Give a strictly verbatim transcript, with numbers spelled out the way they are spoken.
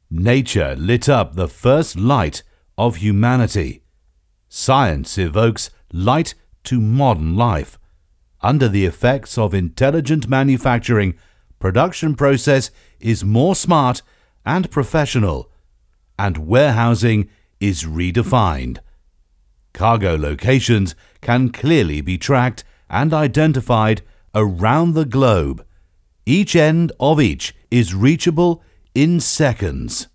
Nature lit up the first light of humanity. Science evokes light to modern life. Under the effects of intelligent manufacturing, production process is more smart and professional, and warehousing is redefined. Cargo locations can clearly be tracked and identified around the globe. Each end of each is reachable in seconds.